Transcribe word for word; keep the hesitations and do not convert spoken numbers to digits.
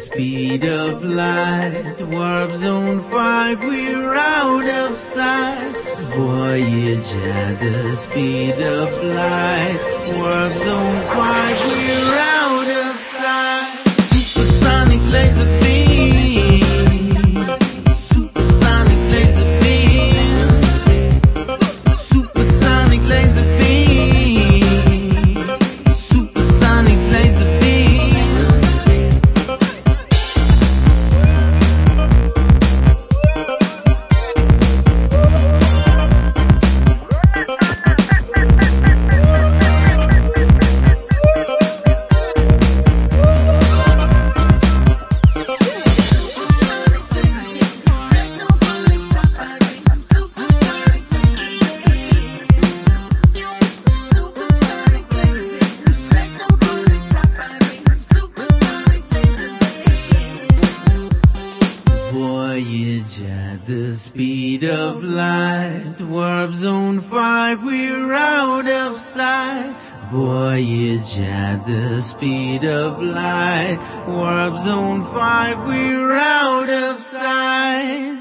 speed of light. Warp zone five, we're out of sight. Voyage at the speed of light. Warp zone five, we're out of sight. Supersonic laser beam. Supersonic laser beam. Supersonic laser beam. Supersonic laser beam. Voyage at the speed of light. Warp zone five, we're out of sight. Voyage at the speed of light. Warp zone five, we're out of sight.